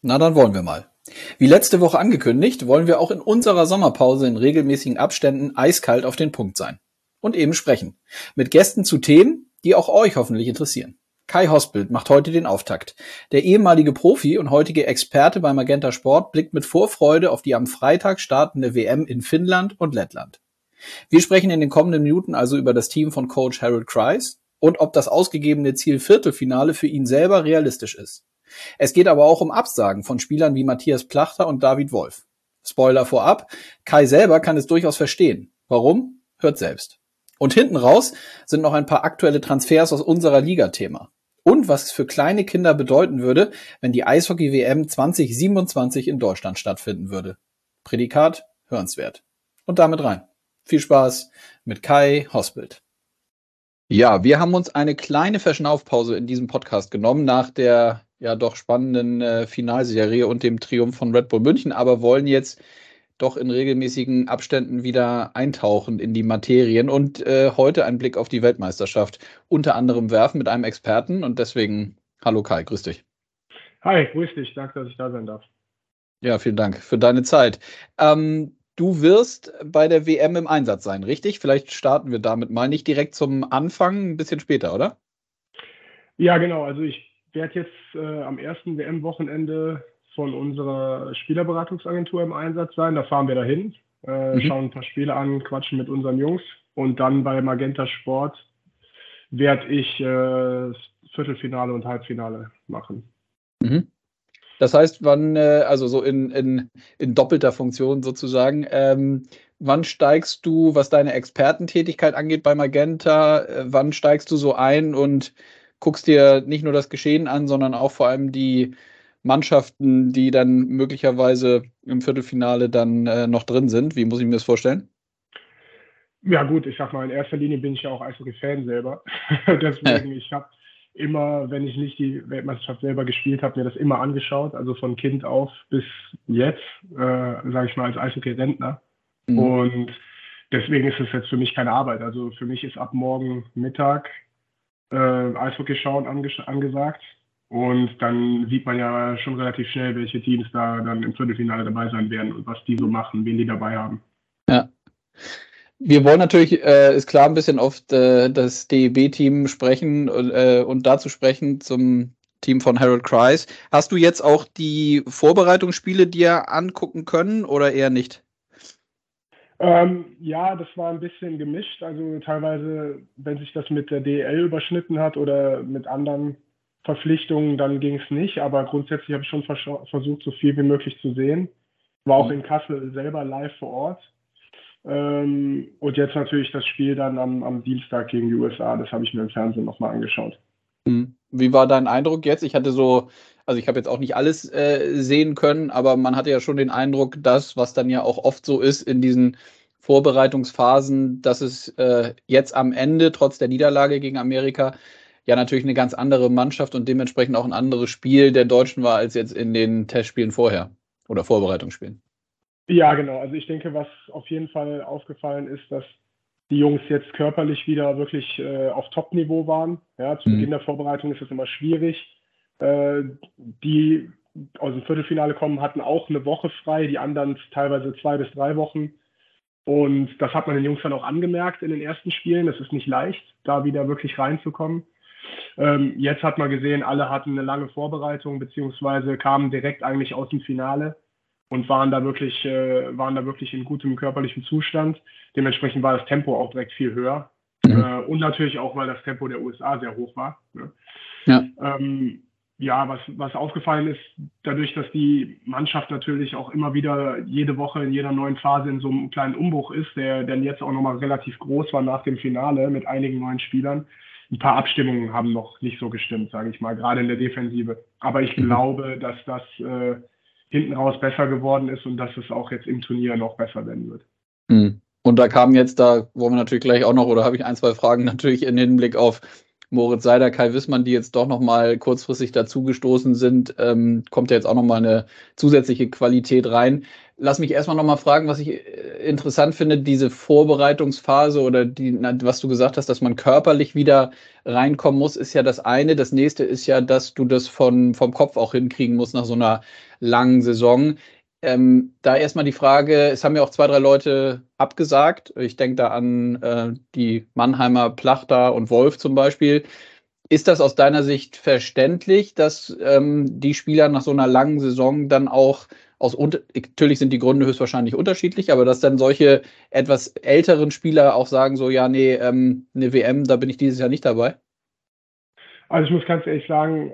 Na, dann wollen wir mal. Wie letzte Woche angekündigt, wollen wir auch in unserer Sommerpause in regelmäßigen Abständen eiskalt auf den Punkt sein. Und eben sprechen. Mit Gästen zu Themen, die auch euch hoffentlich interessieren. Kai Hosbild macht heute den Auftakt. Der ehemalige Profi und heutige Experte bei Magenta Sport blickt mit Vorfreude auf die am Freitag startende WM in Finnland und Lettland. Wir sprechen in den kommenden Minuten also über das Team von Coach Harold Kreis und ob das ausgegebene Ziel Viertelfinale für ihn selber realistisch ist. Es geht aber auch um Absagen von Spielern wie Matthias Plachter und David Wolf. Spoiler vorab, Kai selber kann es durchaus verstehen. Warum? Hört selbst. Und hinten raus sind noch ein paar aktuelle Transfers aus unserer Liga Thema. Und was es für kleine Kinder bedeuten würde, wenn die Eishockey-WM 2027 in Deutschland stattfinden würde. Prädikat hörenswert. Und damit rein. Viel Spaß mit Kai Hosbild. Ja, wir haben uns eine kleine Verschnaufpause in diesem Podcast genommen nach der ja doch spannenden Finalserie und dem Triumph von Red Bull München, aber wollen jetzt doch in regelmäßigen Abständen wieder eintauchen in die Materien und heute einen Blick auf die Weltmeisterschaft unter anderem werfen mit einem Experten und deswegen, hallo Kai, grüß dich. Hi, grüß dich, danke, dass ich da sein darf. Ja, vielen Dank für deine Zeit. Du wirst bei der WM im Einsatz sein, richtig? Vielleicht starten wir damit mal nicht direkt zum Anfang, ein bisschen später, oder? Ja, genau. Also ich werde jetzt am ersten WM-Wochenende von unserer Spielerberatungsagentur im Einsatz sein. Da fahren wir dahin, schauen ein paar Spiele an, quatschen mit unseren Jungs. Und dann bei Magenta Sport werde ich Viertelfinale und Halbfinale machen. Mhm. Das heißt, wann, also so in doppelter Funktion sozusagen, wann steigst du, was deine Expertentätigkeit angeht bei Magenta, wann steigst du so ein und guckst dir nicht nur das Geschehen an, sondern auch vor allem die Mannschaften, die dann möglicherweise im Viertelfinale dann noch drin sind? Wie muss ich mir das vorstellen? Ja gut, ich sag mal, in erster Linie bin ich ja auch Eishockey-Fan selber. Deswegen, ich habe immer, wenn ich nicht die Weltmeisterschaft selber gespielt habe, mir das immer angeschaut, also von Kind auf bis jetzt, sage ich mal, als Eishockey-Rentner. Und deswegen ist es jetzt für mich keine Arbeit. Also für mich ist ab morgen Mittag Eishockey schauen angesagt. Und dann sieht man ja schon relativ schnell, welche Teams da dann im Viertelfinale dabei sein werden und was die so machen, wen die dabei haben. Ja. Wir wollen natürlich, ist klar, ein bisschen auf das DEB-Team sprechen und dazu sprechen zum Team von Harold Kreis. Hast du jetzt auch die Vorbereitungsspiele dir angucken können oder eher nicht? Ja, das war ein bisschen gemischt. Also teilweise, wenn sich das mit der DEL überschnitten hat oder mit anderen Verpflichtungen, dann ging es nicht. Aber grundsätzlich habe ich schon versucht, so viel wie möglich zu sehen. War auch in Kassel selber live vor Ort. Und jetzt natürlich das Spiel dann am Dienstag gegen die USA. Das habe ich mir im Fernsehen nochmal angeschaut. Wie war dein Eindruck jetzt? Ich hatte also ich habe jetzt auch nicht alles sehen können, aber man hatte ja schon den Eindruck, dass, was dann ja auch oft so ist in diesen Vorbereitungsphasen, dass es jetzt am Ende, trotz der Niederlage gegen Amerika, ja natürlich eine ganz andere Mannschaft und dementsprechend auch ein anderes Spiel der Deutschen war, als jetzt in den Testspielen vorher oder Vorbereitungsspielen. Ja, genau. Also ich denke, was auf jeden Fall aufgefallen ist, dass die Jungs jetzt körperlich wieder wirklich auf Top-Niveau waren. Ja, zu Beginn der Vorbereitung ist es immer schwierig. Die aus dem Viertelfinale kommen, hatten auch eine Woche frei, die anderen teilweise 2 bis 3 Wochen. Und das hat man den Jungs dann auch angemerkt in den ersten Spielen. Es ist nicht leicht, da wieder wirklich reinzukommen. Jetzt hat man gesehen, alle hatten eine lange Vorbereitung, beziehungsweise kamen direkt eigentlich aus dem Finale und waren da wirklich in gutem körperlichen Zustand. Dementsprechend war das Tempo auch direkt viel höher. Und natürlich auch, weil das Tempo der USA sehr hoch war. Ne? Ja. Was aufgefallen ist, dadurch, dass die Mannschaft natürlich auch immer wieder jede Woche in jeder neuen Phase in so einem kleinen Umbruch ist, der dann jetzt auch nochmal relativ groß war nach dem Finale mit einigen neuen Spielern. Ein paar Abstimmungen haben noch nicht so gestimmt, sage ich mal, gerade in der Defensive. Aber ich glaube, dass das hinten raus besser geworden ist und dass es auch jetzt im Turnier noch besser werden wird. Und da wollen wir natürlich gleich auch noch, oder habe ich 1, 2 Fragen natürlich in Hinblick auf Moritz Seider, Kai Wissmann, die jetzt doch nochmal kurzfristig dazugestoßen sind, kommt ja jetzt auch nochmal eine zusätzliche Qualität rein. lass mich erstmal nochmal fragen, was ich interessant finde, diese Vorbereitungsphase oder was du gesagt hast, dass man körperlich wieder reinkommen muss, ist ja das eine. Das nächste ist ja, dass du das vom Kopf auch hinkriegen musst nach so einer langen Saison. Da erstmal die Frage, es haben ja auch 2, 3 Leute abgesagt. Ich denke da an die Mannheimer Plachter und Wolf zum Beispiel. Ist das aus deiner Sicht verständlich, dass die Spieler nach so einer langen Saison dann auch natürlich sind die Gründe höchstwahrscheinlich unterschiedlich, aber dass dann solche etwas älteren Spieler auch sagen, so, ja, nee, eine WM, da bin ich dieses Jahr nicht dabei? Also ich muss ganz ehrlich sagen,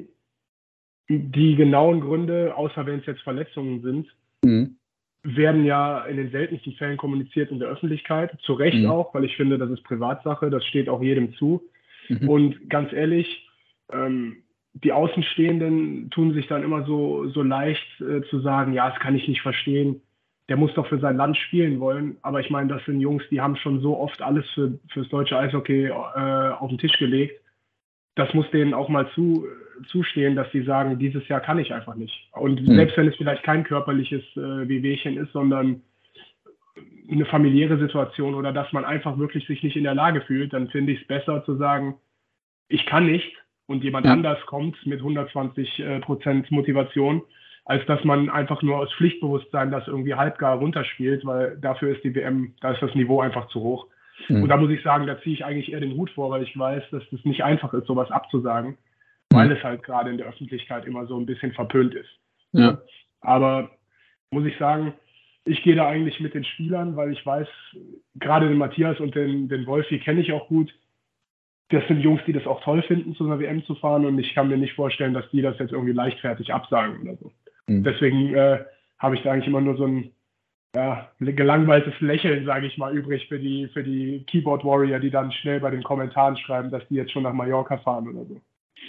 die genauen Gründe, außer wenn es jetzt Verletzungen sind, Mhm. werden ja in den seltensten Fällen kommuniziert in der Öffentlichkeit. Zu Recht Mhm. auch, weil ich finde, das ist Privatsache, das steht auch jedem zu. Mhm. Und ganz ehrlich, die Außenstehenden tun sich dann immer so leicht zu sagen, ja, das kann ich nicht verstehen. Der muss doch für sein Land spielen wollen. Aber ich meine, das sind Jungs, die haben schon so oft alles fürs deutsche Eishockey auf den Tisch gelegt. Das muss denen auch mal zustehen, dass sie sagen, dieses Jahr kann ich einfach nicht. Und selbst wenn es vielleicht kein körperliches Wehwehchen ist, sondern eine familiäre Situation oder dass man einfach wirklich sich nicht in der Lage fühlt, dann finde ich es besser zu sagen, ich kann nicht und jemand anders kommt mit 120% Motivation, als dass man einfach nur aus Pflichtbewusstsein das irgendwie halbgar runterspielt, weil dafür ist die WM, da ist das Niveau einfach zu hoch. Und da muss ich sagen, da ziehe ich eigentlich eher den Hut vor, weil ich weiß, dass es nicht einfach ist, sowas abzusagen, weil es halt gerade in der Öffentlichkeit immer so ein bisschen verpönt ist. Ja. Aber muss ich sagen, ich gehe da eigentlich mit den Spielern, weil ich weiß, gerade den Matthias und den Wolfi kenne ich auch gut. Das sind Jungs, die das auch toll finden, zu einer WM zu fahren und ich kann mir nicht vorstellen, dass die das jetzt irgendwie leichtfertig absagen oder so. Deswegen habe ich da eigentlich immer nur so ein gelangweiltes Lächeln, sage ich mal, übrig für die Keyboard Warrior, die dann schnell bei den Kommentaren schreiben, dass die jetzt schon nach Mallorca fahren oder so.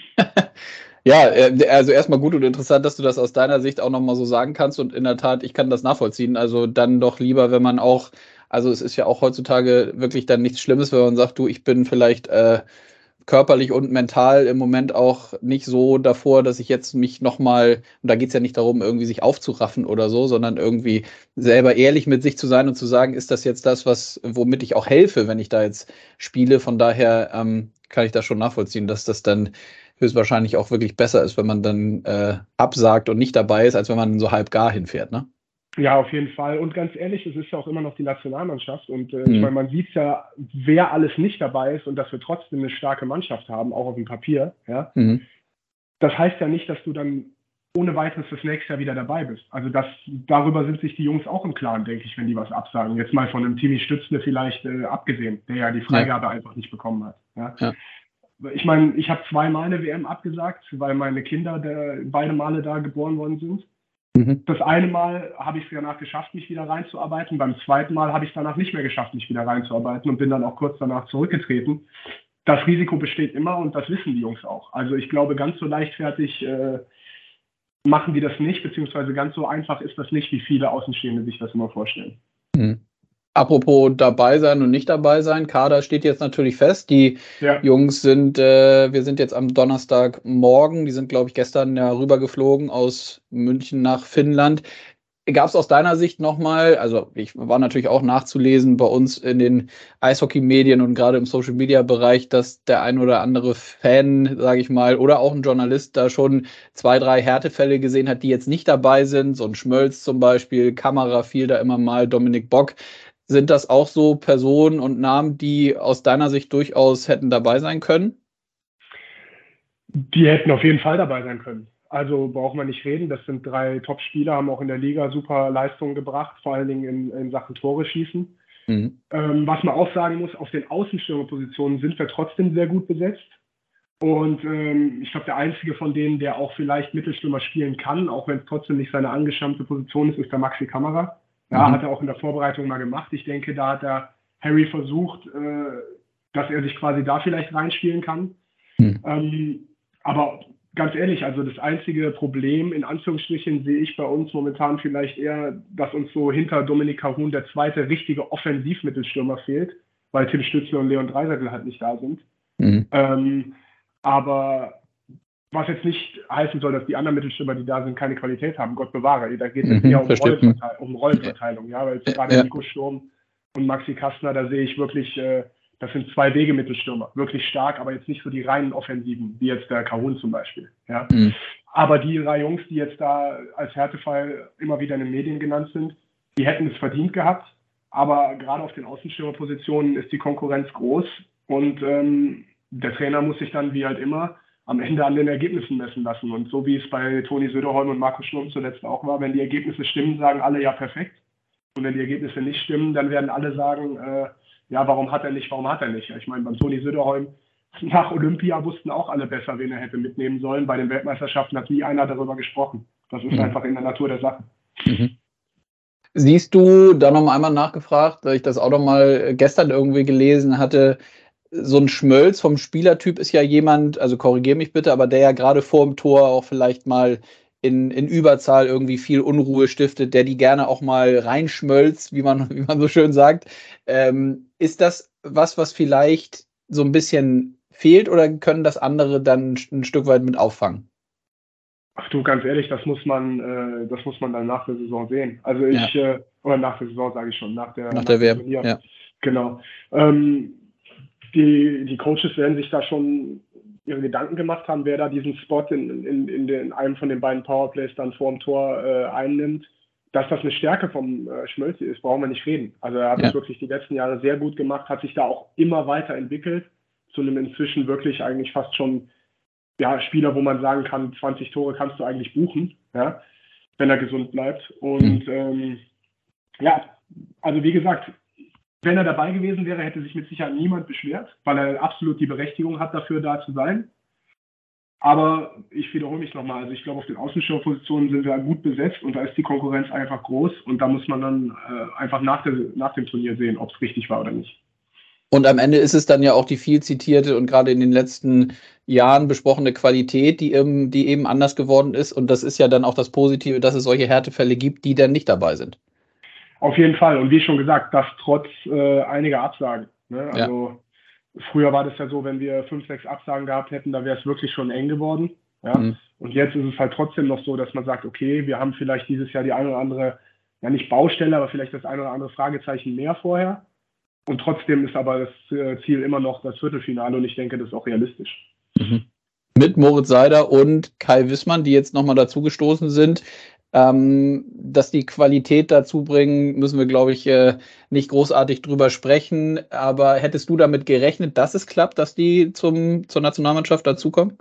Ja, also erstmal gut und interessant, dass du das aus deiner Sicht auch nochmal so sagen kannst und in der Tat, ich kann das nachvollziehen. Also dann doch lieber, wenn man auch, also es ist ja auch heutzutage wirklich dann nichts Schlimmes, wenn man sagt, du, ich bin vielleicht körperlich und mental im Moment auch nicht so davor, dass ich jetzt mich nochmal, und da geht es ja nicht darum, irgendwie sich aufzuraffen oder so, sondern irgendwie selber ehrlich mit sich zu sein und zu sagen, ist das jetzt das, womit ich auch helfe, wenn ich da jetzt spiele. Von daher kann ich das schon nachvollziehen, dass das dann höchstwahrscheinlich auch wirklich besser ist, wenn man dann absagt und nicht dabei ist, als wenn man so halb gar hinfährt, ne? Ja, auf jeden Fall. Und ganz ehrlich, es ist ja auch immer noch die Nationalmannschaft. Und ich meine, man sieht ja, wer alles nicht dabei ist und dass wir trotzdem eine starke Mannschaft haben, auch auf dem Papier. Ja? Das heißt ja nicht, dass du dann ohne weiteres das nächste Jahr wieder dabei bist. Also darüber sind sich die Jungs auch im Klaren, denke ich, wenn die was absagen. Jetzt mal von einem Timmy Stützle vielleicht abgesehen, der ja die Freigabe einfach nicht bekommen hat. Ja? Ich meine, ich habe 2-mal eine WM abgesagt, weil meine Kinder beide Male da geboren worden sind. Das eine Mal habe ich es danach geschafft, mich wieder reinzuarbeiten. Beim zweiten Mal habe ich es danach nicht mehr geschafft, mich wieder reinzuarbeiten und bin dann auch kurz danach zurückgetreten. Das Risiko besteht immer und das wissen die Jungs auch. Also ich glaube, ganz so leichtfertig machen die das nicht, beziehungsweise ganz so einfach ist das nicht, wie viele Außenstehende sich das immer vorstellen. Apropos dabei sein und nicht dabei sein, Kader steht jetzt natürlich fest. Die Jungs wir sind jetzt am Donnerstagmorgen, die sind, glaube ich, gestern ja rübergeflogen aus München nach Finnland. Gab es aus deiner Sicht nochmal, also ich war natürlich auch nachzulesen bei uns in den Eishockey-Medien und gerade im Social-Media-Bereich, dass der ein oder andere Fan, sage ich mal, oder auch ein Journalist da schon 2, 3 Härtefälle gesehen hat, die jetzt nicht dabei sind. So ein Schmölz zum Beispiel, Kamera fiel da immer mal, Dominik Bock. Sind das auch so Personen und Namen, die aus deiner Sicht durchaus hätten dabei sein können? Die hätten auf jeden Fall dabei sein können. Also braucht man nicht reden. Das sind 3 Top-Spieler, haben auch in der Liga super Leistungen gebracht, vor allen Dingen in Sachen Tore schießen. Was man auch sagen muss, auf den Außenstürmerpositionen sind wir trotzdem sehr gut besetzt. Und ich glaube, der einzige von denen, der auch vielleicht Mittelstürmer spielen kann, auch wenn es trotzdem nicht seine angeschammte Position ist, ist der Maxi Kamera. Ja, hat er auch in der Vorbereitung mal gemacht. Ich denke, da hat der Harry versucht, dass er sich quasi da vielleicht reinspielen kann. Aber ganz ehrlich, also das einzige Problem, in Anführungsstrichen, sehe ich bei uns momentan vielleicht eher, dass uns so hinter Dominik Kahun der zweite richtige Offensivmittelstürmer fehlt, weil Tim Stützle und Leon Dreiseitel halt nicht da sind. Aber Was jetzt nicht heißen soll, dass die anderen Mittelstürmer, die da sind, keine Qualität haben. Gott bewahre. Da geht es jetzt eher um Rollenverteilung. Ja, weil jetzt gerade Nico Sturm und Maxi Kastner, da sehe ich wirklich, das sind 2 Wege-Mittelstürmer. Wirklich stark, aber jetzt nicht so die reinen Offensiven, wie jetzt der Kahun zum Beispiel. Ja. Aber die 3 Jungs, die jetzt da als Härtefall immer wieder in den Medien genannt sind, die hätten es verdient gehabt. Aber gerade auf den Außenstürmerpositionen ist die Konkurrenz groß. Und der Trainer muss sich dann, wie halt immer, am Ende an den Ergebnissen messen lassen. Und so wie es bei Toni Söderholm und Markus Sturm zuletzt auch war, wenn die Ergebnisse stimmen, sagen alle ja perfekt. Und wenn die Ergebnisse nicht stimmen, dann werden alle sagen, ja, warum hat er nicht? Ich meine, beim Toni Söderholm nach Olympia wussten auch alle besser, wen er hätte mitnehmen sollen. Bei den Weltmeisterschaften hat nie einer darüber gesprochen. Das ist einfach in der Natur der Sache. Siehst du, da noch einmal nachgefragt, weil ich das auch noch mal gestern irgendwie gelesen hatte, so ein Schmölz vom Spielertyp ist ja jemand, also korrigier mich bitte, aber der ja gerade vor dem Tor auch vielleicht mal in Überzahl irgendwie viel Unruhe stiftet, der die gerne auch mal reinschmölzt, wie man so schön sagt. Ist das was vielleicht so ein bisschen fehlt oder können das andere dann ein Stück weit mit auffangen? Ach du, ganz ehrlich, das muss man dann nach der Saison sehen. Also oder nach der Saison sage ich schon, nach der WM. Turnier. Ja. Genau. Die Coaches werden sich da schon ihre Gedanken gemacht haben, wer da diesen Spot in einem von den beiden Powerplays dann vor dem Tor einnimmt. Dass das eine Stärke vom Schmölzi ist, brauchen wir nicht reden. Also er hat das wirklich die letzten Jahre sehr gut gemacht, hat sich da auch immer weiterentwickelt, zu einem inzwischen wirklich eigentlich fast schon Spieler, wo man sagen kann, 20 Tore kannst du eigentlich buchen, ja, wenn er gesund bleibt. Und also wie gesagt, wenn er dabei gewesen wäre, hätte sich mit Sicherheit niemand beschwert, weil er absolut die Berechtigung hat, dafür da zu sein. Aber ich wiederhole mich nochmal, also ich glaube, auf den Außenstürmerpositionen sind wir gut besetzt und da ist die Konkurrenz einfach groß und da muss man dann einfach nach dem Turnier sehen, ob es richtig war oder nicht. Und am Ende ist es dann ja auch die viel zitierte und gerade in den letzten Jahren besprochene Qualität, die eben anders geworden ist. Und das ist ja dann auch das Positive, dass es solche Härtefälle gibt, die dann nicht dabei sind. Auf jeden Fall. Und wie schon gesagt, das trotz einiger Absagen. Ne? Also früher war das ja so, wenn wir 5, 6 Absagen gehabt hätten, da wäre es wirklich schon eng geworden. Ja? Und jetzt ist es halt trotzdem noch so, dass man sagt, okay, wir haben vielleicht dieses Jahr die eine oder andere, ja nicht Baustelle, aber vielleicht das eine oder andere Fragezeichen mehr vorher. Und trotzdem ist aber das Ziel immer noch das Viertelfinale und ich denke, das ist auch realistisch. Mit Moritz Seider und Kai Wissmann, die jetzt nochmal dazugestoßen sind. Dass die Qualität dazu bringen, müssen wir, glaube ich, nicht großartig drüber sprechen. Aber hättest du damit gerechnet, dass es klappt, dass die zur Nationalmannschaft dazukommen?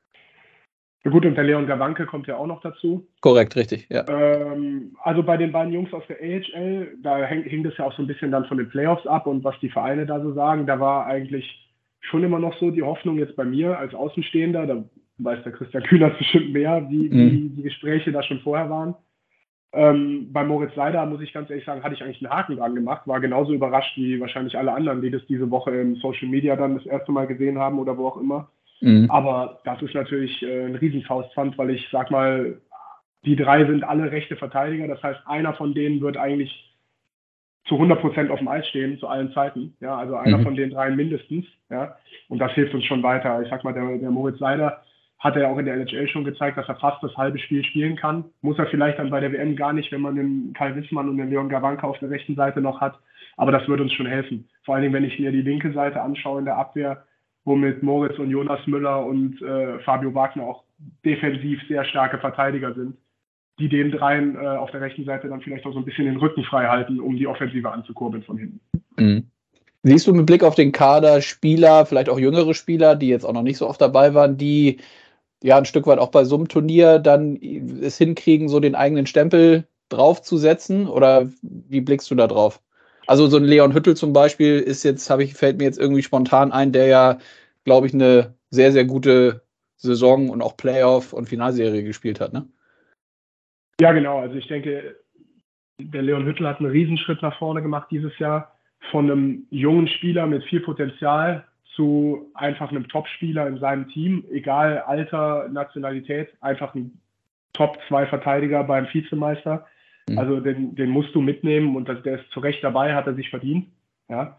Ja gut, und der Leon Gawanke kommt ja auch noch dazu. Korrekt, richtig, ja. Also bei den beiden Jungs aus der AHL, da hing das ja auch so ein bisschen dann von den Playoffs ab und was die Vereine da so sagen. Da war eigentlich schon immer noch so die Hoffnung jetzt bei mir als Außenstehender, da weiß der Christian Kühnert bestimmt mehr, wie die Gespräche da schon vorher waren. Bei Moritz Seider, muss ich ganz ehrlich sagen, hatte ich eigentlich einen Haken dran gemacht, war genauso überrascht wie wahrscheinlich alle anderen, die das diese Woche im Social Media dann das erste Mal gesehen haben oder wo auch immer. Aber das ist natürlich ein Riesenfaustpfand, weil ich sag mal, die 3 sind alle rechte Verteidiger. Das heißt, einer von denen wird eigentlich zu 100% auf dem Eis stehen, zu allen Zeiten. Ja, also einer von den 3 mindestens. Ja, und das hilft uns schon weiter. Ich sag mal, der Moritz Seider hat er auch in der NHL schon gezeigt, dass er fast das halbe Spiel spielen kann. Muss er vielleicht dann bei der WM gar nicht, wenn man den Kai Wissmann und den Leon Gawanke auf der rechten Seite noch hat. Aber das wird uns schon helfen. Vor allen Dingen, wenn ich mir die linke Seite anschaue in der Abwehr, wo mit Moritz und Jonas Müller und Fabio Wagner auch defensiv sehr starke Verteidiger sind, die den 3 auf der rechten Seite dann vielleicht auch so ein bisschen den Rücken frei halten, um die Offensive anzukurbeln von hinten. Siehst du mit Blick auf den Kader Spieler, vielleicht auch jüngere Spieler, die jetzt auch noch nicht so oft dabei waren, die ja ein Stück weit auch bei so einem Turnier dann es hinkriegen, so den eigenen Stempel draufzusetzen? Oder wie blickst du da drauf? Also so ein Leon Hüttel zum Beispiel ist jetzt, fällt mir jetzt irgendwie spontan ein, der ja, glaube ich, eine sehr, sehr gute Saison und auch Playoff und Finalserie gespielt hat, ne? Ja, genau. Also ich denke, der Leon Hüttel hat einen Riesenschritt nach vorne gemacht dieses Jahr. Von einem jungen Spieler mit viel Potenzial zu einfach einem Top-Spieler in seinem Team, egal Alter, Nationalität, einfach ein Top-2-Verteidiger beim Vizemeister. Also den musst du mitnehmen und der ist zu Recht dabei, hat er sich verdient. Ja.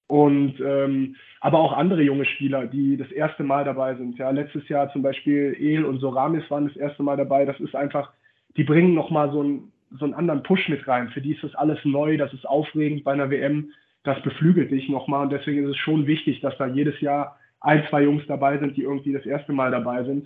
Und aber auch andere junge Spieler, die das erste Mal dabei sind. Ja, letztes Jahr zum Beispiel El und Soramis waren das erste Mal dabei. Das ist einfach, die bringen nochmal so einen anderen Push mit rein. Für die ist das alles neu, das ist aufregend bei einer WM. Das beflügelt dich nochmal. Und deswegen ist es schon wichtig, dass da jedes Jahr ein, zwei Jungs dabei sind, die irgendwie das erste Mal dabei sind,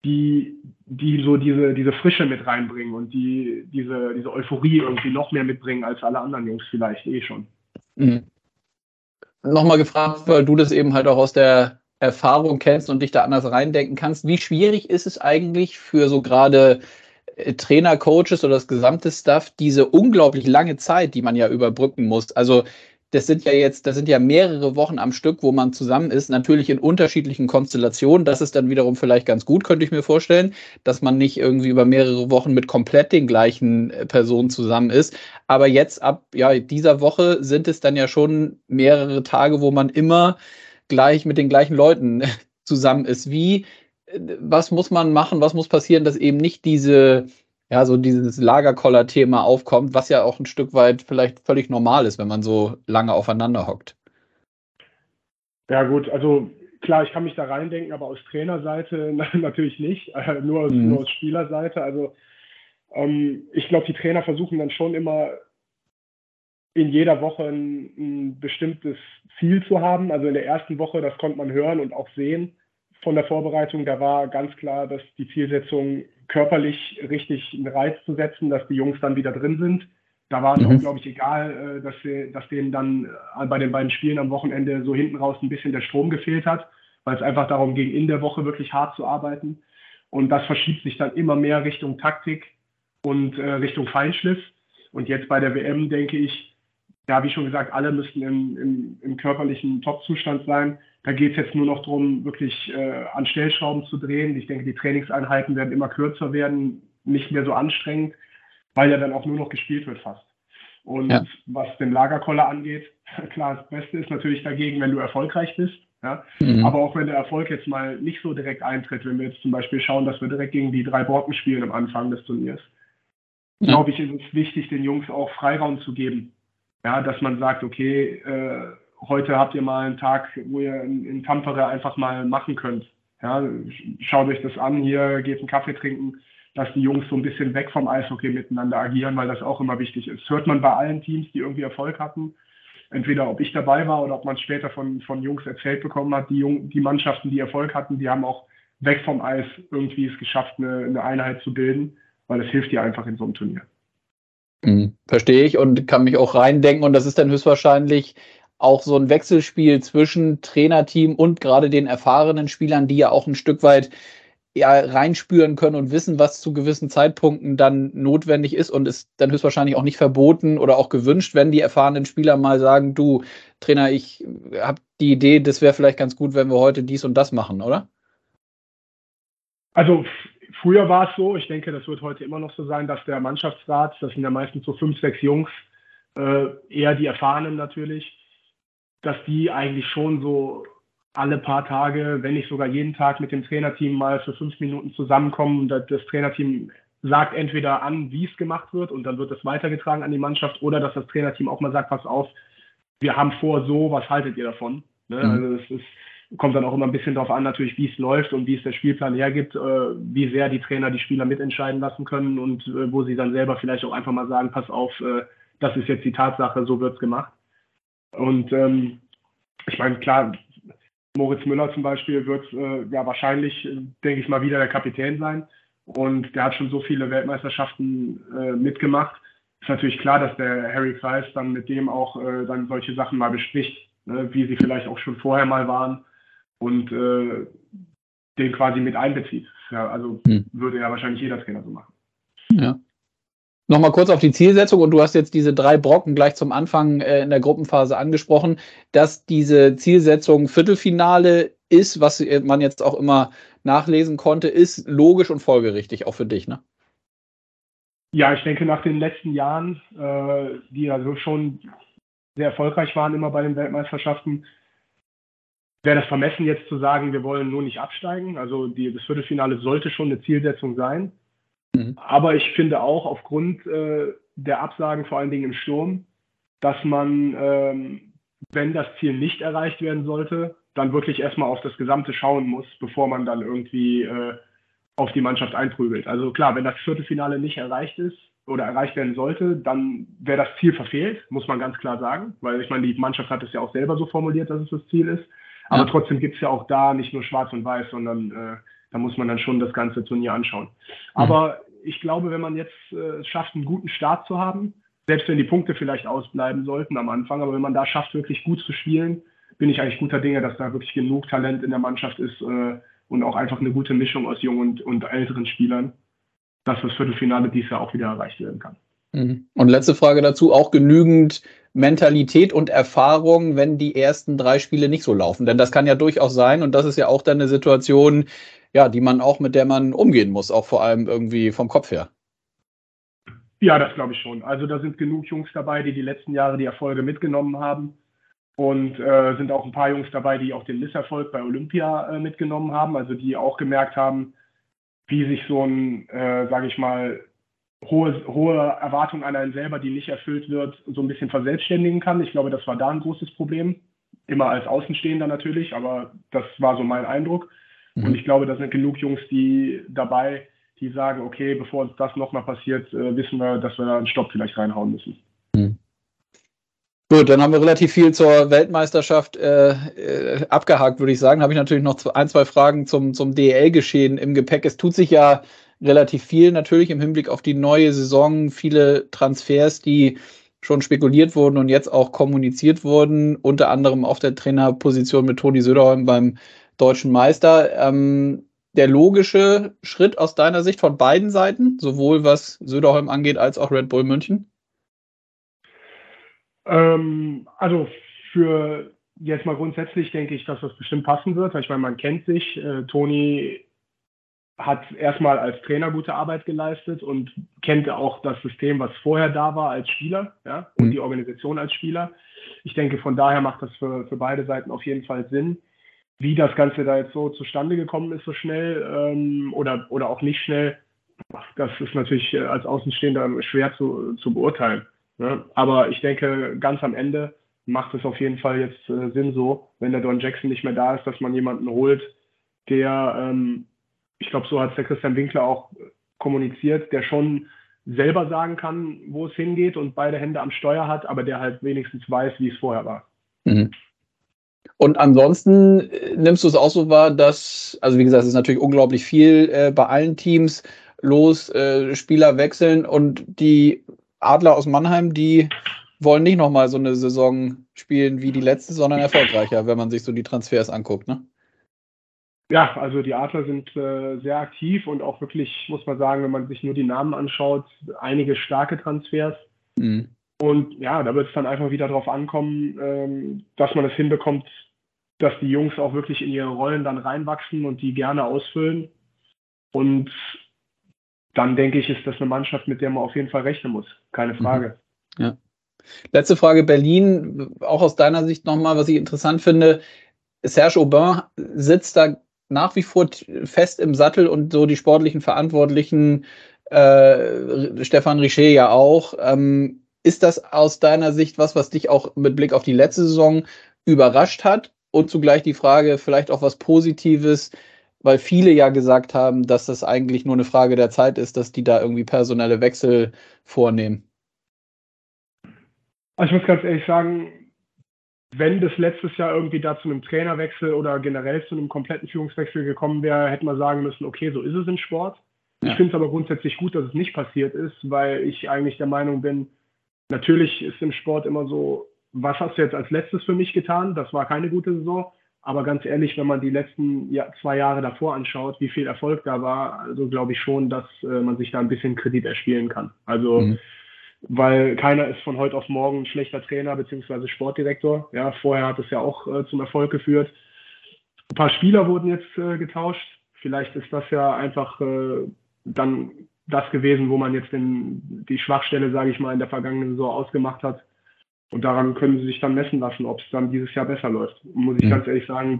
die so diese Frische mit reinbringen und diese Euphorie irgendwie noch mehr mitbringen als alle anderen Jungs vielleicht schon. Mhm. Nochmal gefragt, weil du das eben halt auch aus der Erfahrung kennst und dich da anders reindenken kannst. Wie schwierig ist es eigentlich für so gerade Trainer, Coaches oder das gesamte Staff, diese unglaublich lange Zeit, die man ja überbrücken muss? Also das sind ja mehrere Wochen am Stück, wo man zusammen ist, natürlich in unterschiedlichen Konstellationen. Das ist dann wiederum vielleicht ganz gut, könnte ich mir vorstellen, dass man nicht irgendwie über mehrere Wochen mit komplett den gleichen Personen zusammen ist. Aber jetzt ab dieser Woche sind es dann ja schon mehrere Tage, wo man immer gleich mit den gleichen Leuten zusammen ist. Was muss man machen, was muss passieren, dass eben nicht so dieses Lagerkoller-Thema aufkommt, was ja auch ein Stück weit vielleicht völlig normal ist, wenn man so lange aufeinander hockt. Ja gut, also klar, ich kann mich da reindenken, aber aus Trainerseite natürlich nicht, nur aus Spielerseite. Also ich glaube, die Trainer versuchen dann schon immer in jeder Woche ein bestimmtes Ziel zu haben. Also in der ersten Woche, das konnte man hören und auch sehen von der Vorbereitung, da war ganz klar, dass die Zielsetzung körperlich richtig einen Reiz zu setzen, dass die Jungs dann wieder drin sind. Da war es auch, glaube ich, egal, dass denen dann bei den beiden Spielen am Wochenende so hinten raus ein bisschen der Strom gefehlt hat, weil es einfach darum ging, in der Woche wirklich hart zu arbeiten. Und das verschiebt sich dann immer mehr Richtung Taktik und Richtung Feinschliff. Und jetzt bei der WM denke ich, ja, wie schon gesagt, alle müssten im körperlichen Top-Zustand sein. Da geht es jetzt nur noch darum, wirklich an Stellschrauben zu drehen. Ich denke, die Trainingseinheiten werden immer kürzer werden, nicht mehr so anstrengend, weil ja dann auch nur noch gespielt wird fast. Und was den Lagerkoller angeht, klar, das Beste ist natürlich dagegen, wenn du erfolgreich bist. Ja? Aber auch wenn der Erfolg jetzt mal nicht so direkt eintritt, wenn wir jetzt zum Beispiel schauen, dass wir direkt gegen die 3 Brocken spielen am Anfang des Turniers, glaube ich, ist es wichtig, den Jungs auch Freiraum zu geben. Ja, dass man sagt, okay, heute habt ihr mal einen Tag, wo ihr in Tampere einfach mal machen könnt. Ja, schaut euch das an, hier geht einen Kaffee trinken, dass die Jungs so ein bisschen weg vom Eishockey miteinander agieren, weil das auch immer wichtig ist. Hört man bei allen Teams, die irgendwie Erfolg hatten, entweder ob ich dabei war oder ob man es später von Jungs erzählt bekommen hat, die Mannschaften, die Erfolg hatten, die haben auch weg vom Eis irgendwie es geschafft, eine Einheit zu bilden, weil das hilft dir einfach in so einem Turnier. Verstehe ich und kann mich auch reindenken. Und das ist dann höchstwahrscheinlich auch so ein Wechselspiel zwischen Trainerteam und gerade den erfahrenen Spielern, die ja auch ein Stück weit reinspüren können und wissen, was zu gewissen Zeitpunkten dann notwendig ist und ist dann höchstwahrscheinlich auch nicht verboten oder auch gewünscht, wenn die erfahrenen Spieler mal sagen, du Trainer, ich habe die Idee, das wäre vielleicht ganz gut, wenn wir heute dies und das machen, oder? Also früher war es so, ich denke, das wird heute immer noch so sein, dass der Mannschaftsrat, das sind ja meistens so 5, 6 Jungs, eher die Erfahrenen natürlich, dass die eigentlich schon so alle paar Tage, wenn nicht sogar jeden Tag mit dem Trainerteam mal für 5 Minuten zusammenkommen und das Trainerteam sagt entweder an, wie es gemacht wird und dann wird es weitergetragen an die Mannschaft oder dass das Trainerteam auch mal sagt, pass auf, wir haben vor so, was haltet ihr davon? Ne? Also es kommt dann auch immer ein bisschen darauf an, natürlich, wie es läuft und wie es der Spielplan hergibt, wie sehr die Trainer die Spieler mitentscheiden lassen können und wo sie dann selber vielleicht auch einfach mal sagen, pass auf, das ist jetzt die Tatsache, so wird's gemacht. Und ich meine, klar, Moritz Müller zum Beispiel wird wahrscheinlich, denke ich mal, wieder der Kapitän sein. Und der hat schon so viele Weltmeisterschaften mitgemacht. Ist natürlich klar, dass der Harry Kreis dann mit dem auch dann solche Sachen mal bespricht, ne, wie sie vielleicht auch schon vorher mal waren und den quasi mit einbezieht. Ja, also würde ja wahrscheinlich jeder Trainer so machen. Ja. Nochmal kurz auf die Zielsetzung und du hast jetzt diese 3 Brocken gleich zum Anfang in der Gruppenphase angesprochen, dass diese Zielsetzung Viertelfinale ist, was man jetzt auch immer nachlesen konnte, ist logisch und folgerichtig, auch für dich, ne? Ja, ich denke, nach den letzten Jahren, die ja so schon sehr erfolgreich waren immer bei den Weltmeisterschaften, wäre das vermessen jetzt zu sagen, wir wollen nur nicht absteigen. Also das Viertelfinale sollte schon eine Zielsetzung sein. Aber ich finde auch aufgrund der Absagen, vor allen Dingen im Sturm, dass man wenn das Ziel nicht erreicht werden sollte, dann wirklich erstmal auf das Gesamte schauen muss, bevor man dann irgendwie auf die Mannschaft einprügelt. Also klar, wenn das Viertelfinale nicht erreicht ist oder erreicht werden sollte, dann wäre das Ziel verfehlt, muss man ganz klar sagen, weil ich meine, die Mannschaft hat es ja auch selber so formuliert, dass es das Ziel ist. Aber trotzdem gibt es ja auch da nicht nur schwarz und weiß, sondern da muss man dann schon das ganze Turnier anschauen. Aber ich glaube, wenn man jetzt es schafft, einen guten Start zu haben, selbst wenn die Punkte vielleicht ausbleiben sollten am Anfang, aber wenn man da schafft, wirklich gut zu spielen, bin ich eigentlich guter Dinge, dass da wirklich genug Talent in der Mannschaft ist und auch einfach eine gute Mischung aus jungen und älteren Spielern, dass das Viertelfinale dieses Jahr auch wieder erreicht werden kann. Und letzte Frage dazu, auch genügend Mentalität und Erfahrung, wenn die ersten 3 Spiele nicht so laufen. Denn das kann ja durchaus sein und das ist ja auch dann eine Situation, ja, mit der man umgehen muss, auch vor allem irgendwie vom Kopf her. Ja, das glaube ich schon. Also da sind genug Jungs dabei, die letzten Jahre die Erfolge mitgenommen haben. Und sind auch ein paar Jungs dabei, die auch den Misserfolg bei Olympia mitgenommen haben. Also die auch gemerkt haben, wie sich so ein, sage ich mal, hohe Erwartung an einen selber, die nicht erfüllt wird, so ein bisschen verselbstständigen kann. Ich glaube, das war da ein großes Problem. Immer als Außenstehender natürlich, aber das war so mein Eindruck. Und ich glaube, da sind genug Jungs dabei, die sagen, okay, bevor uns das nochmal passiert, wissen wir, dass wir da einen Stopp vielleicht reinhauen müssen. Gut, dann haben wir relativ viel zur Weltmeisterschaft abgehakt, würde ich sagen. Habe ich natürlich noch 1, 2 Fragen zum DEL-Geschehen im Gepäck. Es tut sich ja relativ viel natürlich im Hinblick auf die neue Saison. Viele Transfers, die schon spekuliert wurden und jetzt auch kommuniziert wurden, unter anderem auf der Trainerposition mit Toni Söderholm beim deutschen Meister. Der logische Schritt aus deiner Sicht von beiden Seiten, sowohl was Söderholm angeht, als auch Red Bull München? Also für jetzt mal grundsätzlich denke ich, dass das bestimmt passen wird. Ich meine, man kennt sich. Toni hat erstmal als Trainer gute Arbeit geleistet und kennt auch das System, was vorher da war als Spieler, ja, und die Organisation als Spieler. Ich denke, von daher macht das für beide Seiten auf jeden Fall Sinn. Wie das Ganze da jetzt so zustande gekommen ist, so schnell oder auch nicht schnell, das ist natürlich als Außenstehender schwer zu beurteilen. Ne? Aber ich denke, ganz am Ende macht es auf jeden Fall jetzt Sinn so, wenn der Don Jackson nicht mehr da ist, dass man jemanden holt, der, ich glaube, so hat der Christian Winkler auch kommuniziert, der schon selber sagen kann, wo es hingeht und beide Hände am Steuer hat, aber der halt wenigstens weiß, wie es vorher war. Und ansonsten nimmst du es auch so wahr, dass, also wie gesagt, es ist natürlich unglaublich viel bei allen Teams los, Spieler wechseln und die Adler aus Mannheim, die wollen nicht nochmal so eine Saison spielen wie die letzte, sondern erfolgreicher, wenn man sich so die Transfers anguckt, ne? Ja, also die Adler sind sehr aktiv und auch wirklich, muss man sagen, wenn man sich nur die Namen anschaut, einige starke Transfers. Und ja, da wird es dann einfach wieder darauf ankommen, dass man es hinbekommt, dass die Jungs auch wirklich in ihre Rollen dann reinwachsen und die gerne ausfüllen. Und dann denke ich, ist das eine Mannschaft, mit der man auf jeden Fall rechnen muss. Keine Frage. Ja. Letzte Frage, Berlin, auch aus deiner Sicht nochmal, was ich interessant finde. Serge Aubin sitzt da nach wie vor fest im Sattel und so die sportlichen Verantwortlichen, Stefan Richer ja auch. Ist das aus deiner Sicht was dich auch mit Blick auf die letzte Saison überrascht hat? Und zugleich die Frage, vielleicht auch was Positives, weil viele ja gesagt haben, dass das eigentlich nur eine Frage der Zeit ist, dass die da irgendwie personelle Wechsel vornehmen. Also ich muss ganz ehrlich sagen, wenn das letztes Jahr irgendwie da zu einem Trainerwechsel oder generell zu einem kompletten Führungswechsel gekommen wäre, hätte man sagen müssen, okay, so ist es im Sport. Ja. Ich finde es aber grundsätzlich gut, dass es nicht passiert ist, weil ich eigentlich der Meinung bin, natürlich ist im Sport immer so, was hast du jetzt als letztes für mich getan? Das war keine gute Saison. Aber ganz ehrlich, wenn man die letzten 2 Jahre davor anschaut, wie viel Erfolg da war, also glaube ich schon, dass man sich da ein bisschen Kredit erspielen kann. Also, weil keiner ist von heute auf morgen ein schlechter Trainer bzw. Sportdirektor. Ja, vorher hat es ja auch zum Erfolg geführt. Ein paar Spieler wurden jetzt getauscht. Vielleicht ist das ja einfach dann das gewesen, wo man jetzt die Schwachstelle, sage ich mal, in der vergangenen Saison ausgemacht hat. Und daran können sie sich dann messen lassen, ob es dann dieses Jahr besser läuft. Und muss ich ganz ehrlich sagen,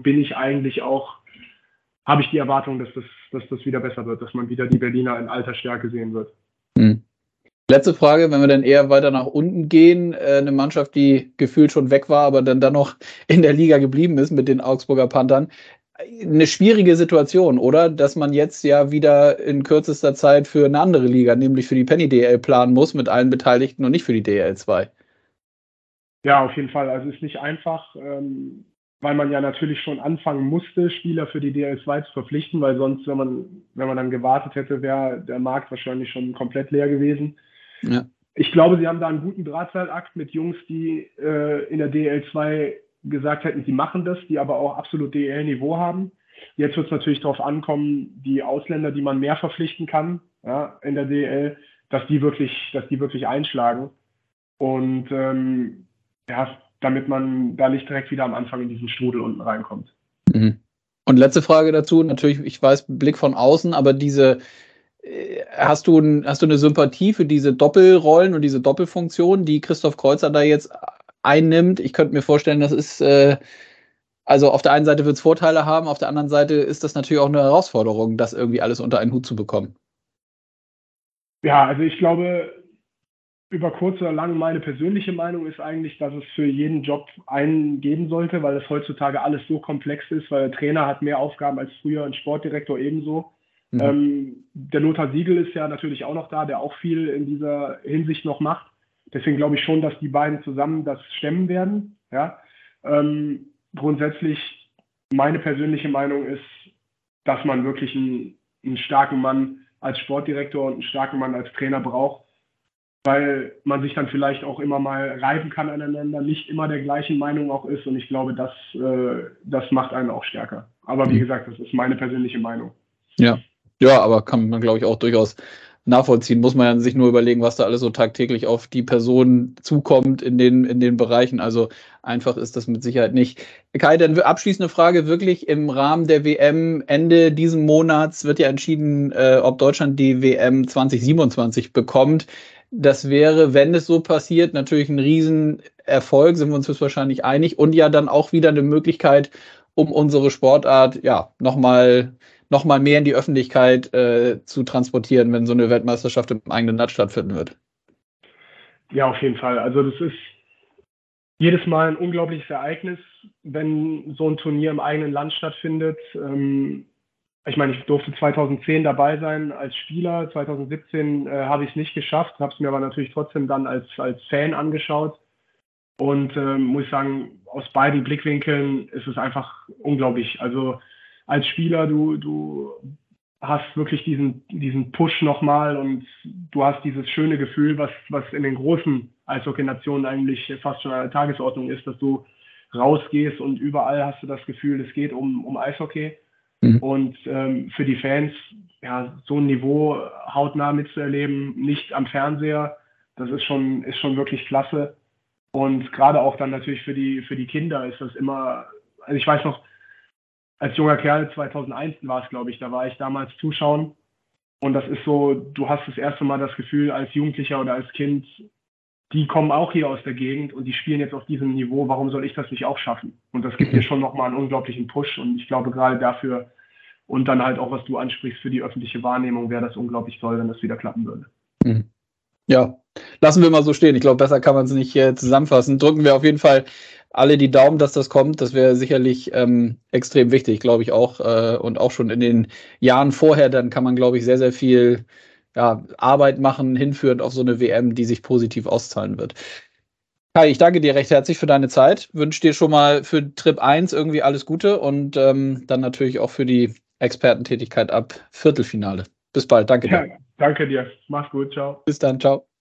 habe ich die Erwartung, dass das wieder besser wird, dass man wieder die Berliner in alter Stärke sehen wird. Letzte Frage, wenn wir dann eher weiter nach unten gehen, eine Mannschaft, die gefühlt schon weg war, aber dann noch in der Liga geblieben ist mit den Augsburger Panthern. Eine schwierige Situation, oder? Dass man jetzt ja wieder in kürzester Zeit für eine andere Liga, nämlich für die Penny DL planen muss mit allen Beteiligten und nicht für die DL 2. Ja, auf jeden Fall. Also es ist nicht einfach, weil man ja natürlich schon anfangen musste, Spieler für die DL2 zu verpflichten, weil sonst, wenn man dann gewartet hätte, wäre der Markt wahrscheinlich schon komplett leer gewesen. Ja. Ich glaube, sie haben da einen guten Drahtseilakt mit Jungs, die in der DL2 gesagt hätten, sie machen das, die aber auch absolut DL-Niveau haben. Jetzt wird es natürlich darauf ankommen, die Ausländer, die man mehr verpflichten kann, ja, in der DL, dass die wirklich einschlagen. Und ja, damit man da nicht direkt wieder am Anfang in diesen Strudel unten reinkommt. Mhm. Und letzte Frage dazu, natürlich, ich weiß, Blick von außen, aber hast du eine Sympathie für diese Doppelrollen und diese Doppelfunktion, die Christoph Kreuzer da jetzt einnimmt? Ich könnte mir vorstellen, das ist, also auf der einen Seite wird es Vorteile haben, auf der anderen Seite ist das natürlich auch eine Herausforderung, das irgendwie alles unter einen Hut zu bekommen. Ja, also ich glaube, über kurz oder lang meine persönliche Meinung ist eigentlich, dass es für jeden Job einen geben sollte, weil es heutzutage alles so komplex ist, weil der Trainer hat mehr Aufgaben als früher, ein Sportdirektor ebenso. Der Lothar Siegel ist ja natürlich auch noch da, der auch viel in dieser Hinsicht noch macht. Deswegen glaube ich schon, dass die beiden zusammen das stemmen werden. Ja? Grundsätzlich, meine persönliche Meinung ist, dass man wirklich einen starken Mann als Sportdirektor und einen starken Mann als Trainer braucht, weil man sich dann vielleicht auch immer mal reiben kann aneinander, nicht immer der gleichen Meinung auch ist. Und ich glaube, das macht einen auch stärker. Aber wie gesagt, das ist meine persönliche Meinung. Ja, aber kann man, glaube ich, auch durchaus nachvollziehen. Muss man ja sich nur überlegen, was da alles so tagtäglich auf die Person zukommt in den Bereichen. Also einfach ist das mit Sicherheit nicht. Kai, dann abschließende Frage, wirklich im Rahmen der WM Ende diesen Monats wird ja entschieden, ob Deutschland die WM 2027 bekommt. Das wäre, wenn es so passiert, natürlich ein Riesenerfolg, sind wir uns wahrscheinlich einig, und ja dann auch wieder eine Möglichkeit, um unsere Sportart ja nochmal mehr in die Öffentlichkeit zu transportieren, wenn so eine Weltmeisterschaft im eigenen Land stattfinden wird. Ja, auf jeden Fall. Also das ist jedes Mal ein unglaubliches Ereignis, wenn so ein Turnier im eigenen Land stattfindet. Ich meine, ich durfte 2010 dabei sein als Spieler. 2017 habe ich es nicht geschafft, habe es mir aber natürlich trotzdem dann als Fan angeschaut. Und muss ich sagen, aus beiden Blickwinkeln ist es einfach unglaublich. Also als Spieler, du hast wirklich diesen Push nochmal und du hast dieses schöne Gefühl, was in den großen Eishockey-Nationen eigentlich fast schon an der Tagesordnung ist, dass du rausgehst und überall hast du das Gefühl, es geht um Eishockey. Mhm. Und für die Fans, ja, so ein Niveau hautnah mitzuerleben, nicht am Fernseher, das ist schon wirklich klasse. Und gerade auch dann natürlich für die Kinder ist das immer, also ich weiß noch, als junger Kerl, 2001 war es, glaube ich, da war ich damals zuschauen. Und das ist so, du hast das erste Mal das Gefühl als Jugendlicher oder als Kind, die kommen auch hier aus der Gegend und die spielen jetzt auf diesem Niveau, warum soll ich das nicht auch schaffen? Und das gibt dir schon nochmal einen unglaublichen Push. Und ich glaube gerade dafür und dann halt auch, was du ansprichst, für die öffentliche Wahrnehmung wäre das unglaublich toll, wenn das wieder klappen würde. Ja, lassen wir mal so stehen. Ich glaube, besser kann man es nicht zusammenfassen. Drücken wir auf jeden Fall alle die Daumen, dass das kommt. Das wäre sicherlich extrem wichtig, glaube ich auch. Und auch schon in den Jahren vorher, dann kann man, glaube ich, sehr, sehr viel Arbeit machen, hinführend auf so eine WM, die sich positiv auszahlen wird. Kai, ich danke dir recht herzlich für deine Zeit. Wünsche dir schon mal für Trip 1 irgendwie alles Gute und dann natürlich auch für die Expertentätigkeit ab Viertelfinale. Bis bald. Danke dir. Ja, danke dir. Mach's gut. Ciao. Bis dann. Ciao.